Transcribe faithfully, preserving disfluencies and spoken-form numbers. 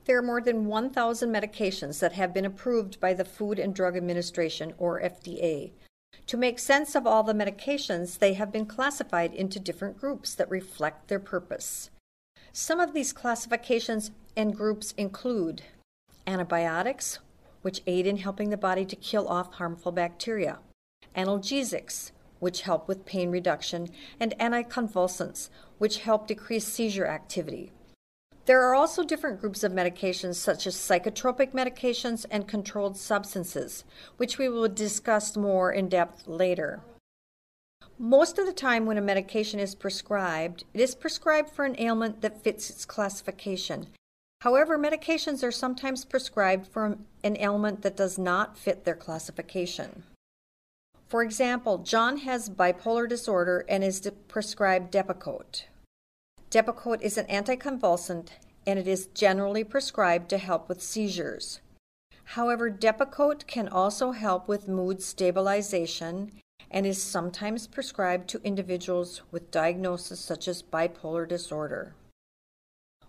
There are more than one thousand medications that have been approved by the Food and Drug Administration, or F D A. To make sense of all the medications, they have been classified into different groups that reflect their purpose. Some of these classifications and groups include antibiotics, which aid in helping the body to kill off harmful bacteria, analgesics, which help with pain reduction, and anticonvulsants, which help decrease seizure activity. There are also different groups of medications such as psychotropic medications and controlled substances, which we will discuss more in depth later. Most of the time when a medication is prescribed, it is prescribed for an ailment that fits its classification. However, medications are sometimes prescribed for an ailment that does not fit their classification. For example, John has bipolar disorder and is prescribed Depakote. Depakote is an anticonvulsant, and it is generally prescribed to help with seizures. However, Depakote can also help with mood stabilization and is sometimes prescribed to individuals with diagnoses such as bipolar disorder.